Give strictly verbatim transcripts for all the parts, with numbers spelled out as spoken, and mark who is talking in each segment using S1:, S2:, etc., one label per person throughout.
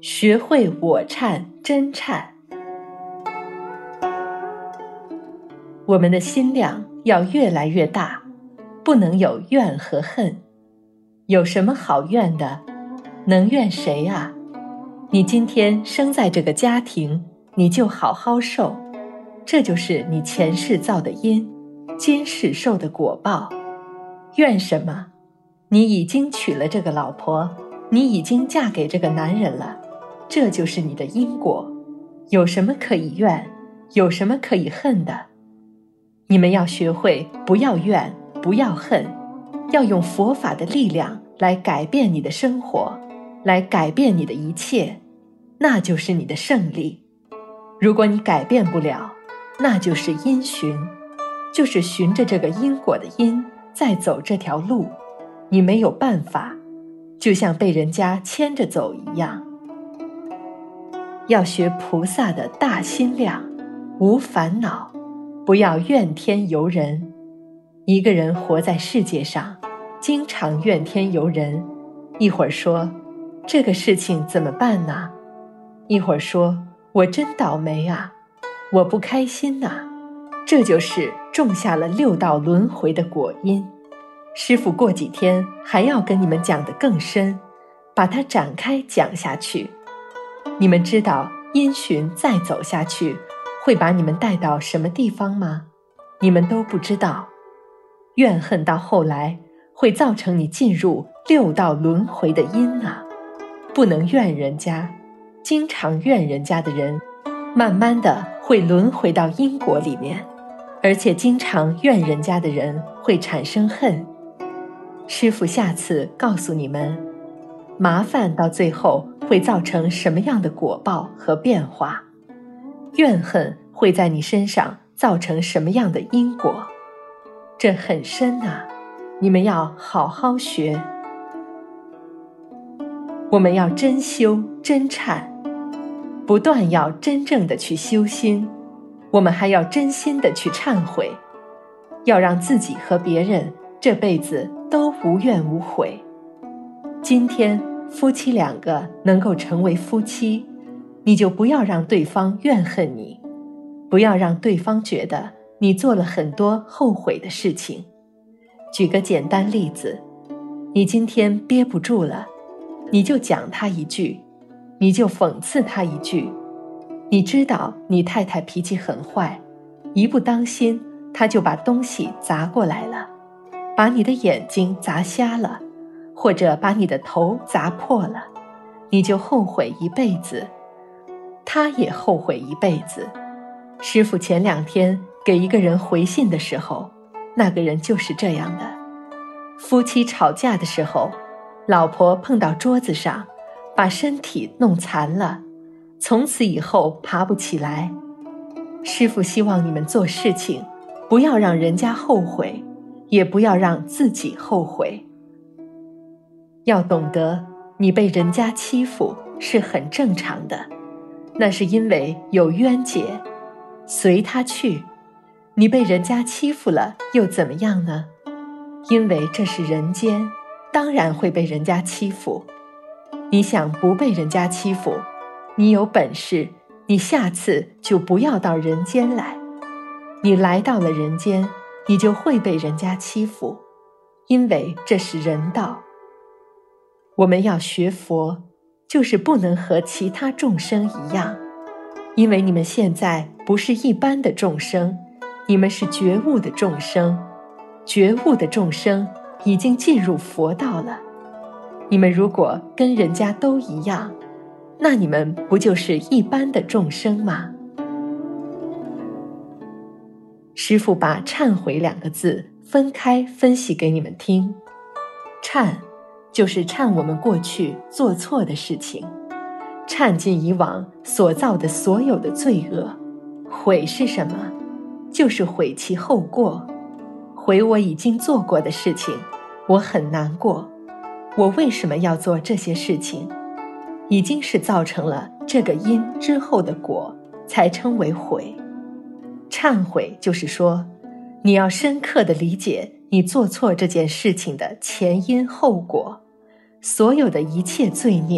S1: 学会我忏真忏。我们的心量要越来越大，不能有怨和恨。有什么好怨的？能怨谁啊？你今天生在这个家庭，你就好好受，这就是你前世造的因，今世受的果报。怨什么？你已经娶了这个老婆，你已经嫁给这个男人了，这就是你的因果。有什么可以怨？有什么可以恨的？你们要学会不要怨，不要恨，要用佛法的力量来改变你的生活，来改变你的一切，那就是你的胜利。如果你改变不了，那就是因循，就是循着这个因果的因在走这条路，你没有办法，就像被人家牵着走一样。要学菩萨的大心量，无烦恼，不要怨天尤人。一个人活在世界上，经常怨天尤人，一会儿说这个事情怎么办呢？一会儿说我真倒霉啊，我不开心呐，这就是种下了六道轮回的果因。师父过几天还要跟你们讲得更深，把它展开讲下去。你们知道因循再走下去会把你们带到什么地方吗？你们都不知道。怨恨到后来会造成你进入六道轮回的因啊！不能怨人家，经常怨人家的人，慢慢的会轮回到因果里面，而且经常怨人家的人会产生恨。师父下次告诉你们，麻烦到最后会造成什么样的果报和变化，怨恨会在你身上造成什么样的因果，这很深啊，你们要好好学。我们要真修真忏，不断要真正的去修心，我们还要真心的去忏悔，要让自己和别人这辈子都无怨无悔。今天夫妻两个能够成为夫妻，你就不要让对方怨恨你，不要让对方觉得你做了很多后悔的事情。举个简单例子，你今天憋不住了，你就讲他一句，你就讽刺他一句。你知道你太太脾气很坏，一不当心她就把东西砸过来了，把你的眼睛砸瞎了，或者把你的头砸破了，你就后悔一辈子，他也后悔一辈子。师父前两天给一个人回信的时候，那个人就是这样的。夫妻吵架的时候，老婆碰到桌子上，把身体弄残了，从此以后爬不起来。师父希望你们做事情，不要让人家后悔，也不要让自己后悔。要懂得，你被人家欺负是很正常的，那是因为有冤结，随他去。你被人家欺负了又怎么样呢？因为这是人间，当然会被人家欺负。你想不被人家欺负，你有本事，你下次就不要到人间来。你来到了人间，你就会被人家欺负，因为这是人道。我们要学佛，就是不能和其他众生一样，因为你们现在不是一般的众生，你们是觉悟的众生，觉悟的众生已经进入佛道了。你们如果跟人家都一样，那你们不就是一般的众生吗？师父把忏悔两个字分开分析给你们听。忏就是忏我们过去做错的事情，忏尽以往所造的所有的罪恶。悔是什么？就是悔其后过，悔我已经做过的事情，我很难过，我为什么要做这些事情？已经是造成了这个因之后的果，才称为悔。忏悔就是说，你要深刻地理解你做错这件事情的前因后果，所有的一切罪孽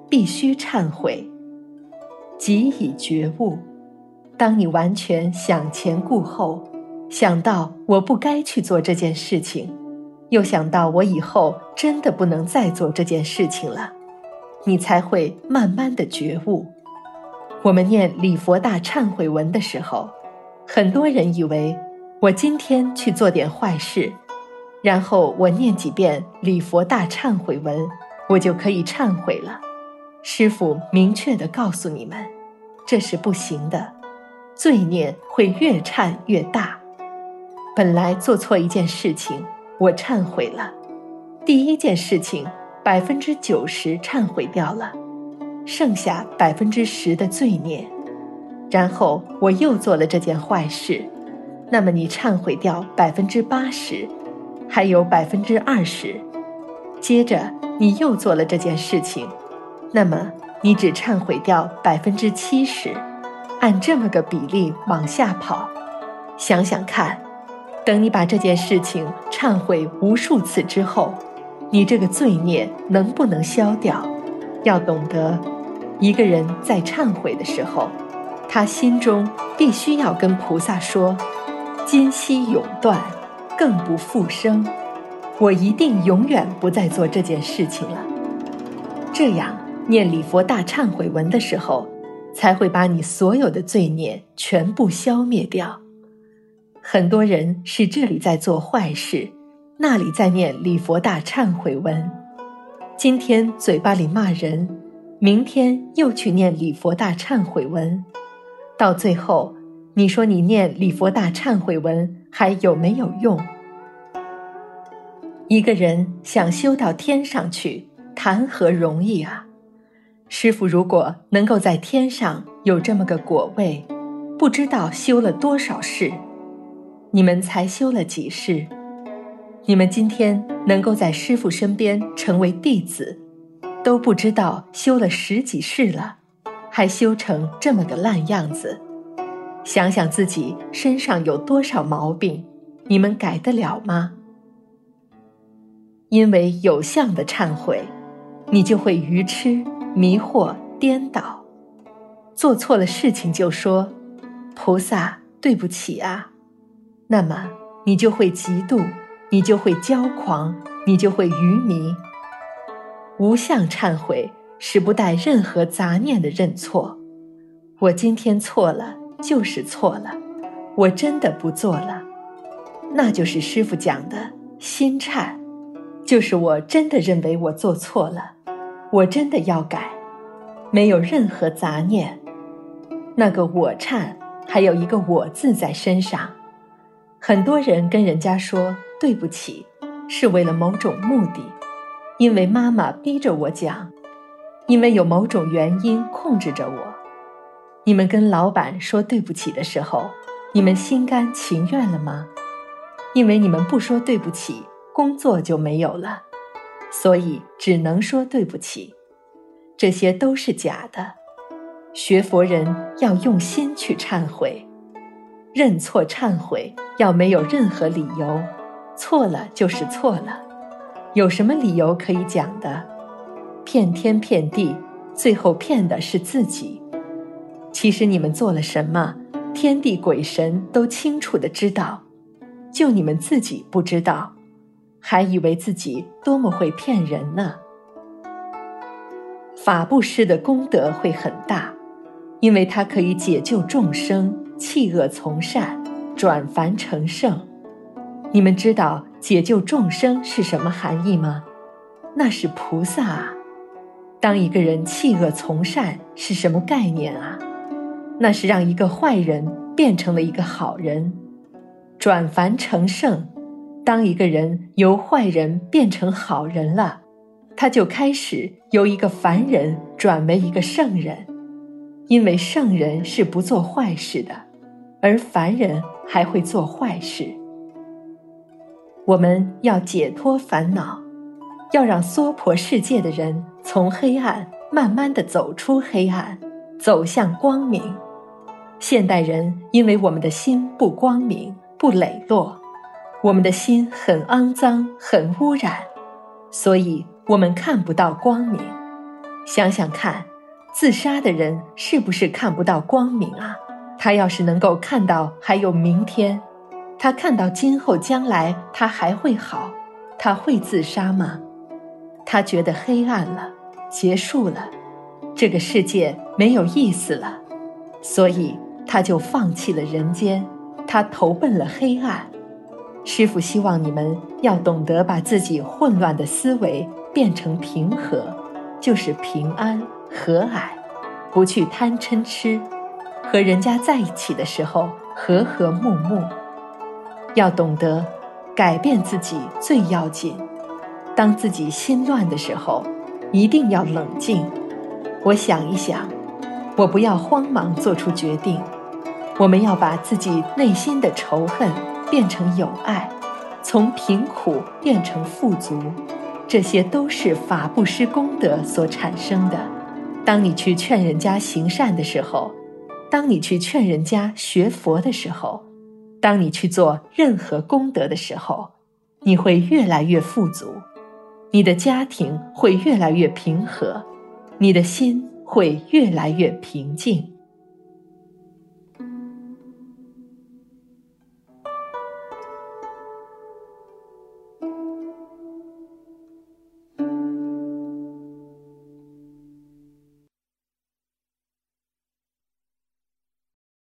S1: 必须忏悔。即已觉悟，当你完全想前顾后，想到我不该去做这件事情，又想到我以后真的不能再做这件事情了，你才会慢慢的觉悟。我们念礼佛大忏悔文的时候，很多人以为我今天去做点坏事，然后我念几遍礼佛大忏悔文，我就可以忏悔了。师父明确地告诉你们，这是不行的，罪孽会越忏越大。本来做错一件事情，我忏悔了，第一件事情百分之九十忏悔掉了，剩下百分之十的罪孽。然后我又做了这件坏事，那么你忏悔掉百分之八十，还有百分之二十。接着你又做了这件事情，那么你只忏悔掉百分之七十，按这么个比例往下跑。想想看，等你把这件事情忏悔无数次之后，你这个罪孽能不能消掉？要懂得，一个人在忏悔的时候，他心中必须要跟菩萨说：今夕永断，更不复生，我一定永远不再做这件事情了。这样念礼佛大忏悔文的时候，才会把你所有的罪孽全部消灭掉。很多人是这里在做坏事，那里在念礼佛大忏悔文，今天嘴巴里骂人，明天又去念礼佛大忏悔文，到最后你说你念礼佛大忏悔文还有没有用？一个人想修到天上去，谈何容易啊！师父如果能够在天上有这么个果位，不知道修了多少世。你们才修了几世？你们今天能够在师父身边成为弟子，都不知道修了十几世了，还修成这么个烂样子。想想自己身上有多少毛病，你们改得了吗？因为有相的忏悔，你就会愚痴、迷惑、颠倒。做错了事情就说：菩萨，对不起啊。那么你就会嫉妒，你就会骄狂，你就会愚迷。无相忏悔是不带任何杂念的认错。我今天错了，就是错了，我真的不做了。那就是师父讲的心忏，就是我真的认为我做错了，我真的要改，没有任何杂念。那个我忏还有一个我字在身上。很多人跟人家说对不起，是为了某种目的，因为妈妈逼着我讲，因为有某种原因控制着我。你们跟老板说对不起的时候，你们心甘情愿了吗？因为你们不说对不起，工作就没有了，所以只能说对不起。这些都是假的。学佛人要用心去忏悔，认错忏悔要没有任何理由，错了就是错了，有什么理由可以讲的？骗天骗地，最后骗的是自己。其实你们做了什么，天地鬼神都清楚地知道，就你们自己不知道，还以为自己多么会骗人呢。法布施的功德会很大，因为它可以解救众生，弃恶从善，转凡成圣。你们知道解救众生是什么含义吗？那是菩萨啊。当一个人弃恶从善是什么概念啊？那是让一个坏人变成了一个好人。转凡成圣，当一个人由坏人变成好人了，他就开始由一个凡人转为一个圣人。因为圣人是不做坏事的，而凡人还会做坏事。我们要解脱烦恼，要让娑婆世界的人从黑暗慢慢地走出黑暗，走向光明。现代人因为我们的心不光明，不磊落，我们的心很肮脏，很污染，所以我们看不到光明。 想想看，自杀的人是不是看不到光明啊？他要是能够看到还有明天，他看到今后将来他还会好，他会自杀吗？他觉得黑暗了，结束了，这个世界没有意思了，所以他就放弃了人间，他投奔了黑暗。师父希望你们要懂得把自己混乱的思维变成平和，就是平安和蔼，不去贪嗔痴，和人家在一起的时候和和睦睦。要懂得改变自己最要紧，当自己心乱的时候一定要冷静，我想一想，我不要慌忙做出决定，我们要把自己内心的仇恨变成友爱，从贫苦变成富足，这些都是法布施功德所产生的。当你去劝人家行善的时候，当你去劝人家学佛的时候，当你去做任何功德的时候，你会越来越富足，你的家庭会越来越平和，你的心会越来越平静。